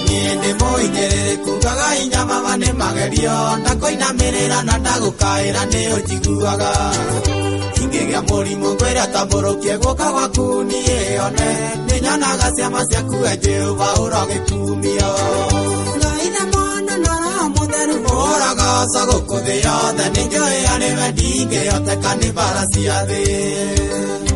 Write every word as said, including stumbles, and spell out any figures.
niĩ ndĩ mũigĩrĩrĩku ngaga inya mama nĩ magerio ndakoinamirĩra na ndagũkaĩra nĩ ũnjiguaga ingĩgĩa mũrimũ ngwĩra tambũrũkie gũka gwaku niĩ one nĩ nyonaga ciama ciaku we Jehova ũrogĩkumio Ngai mwana na roho mũtheru ũragaca gũkũ thĩ yothe nĩ njũĩ arĩ we ndingĩhoteka nĩ mbara cia thĩ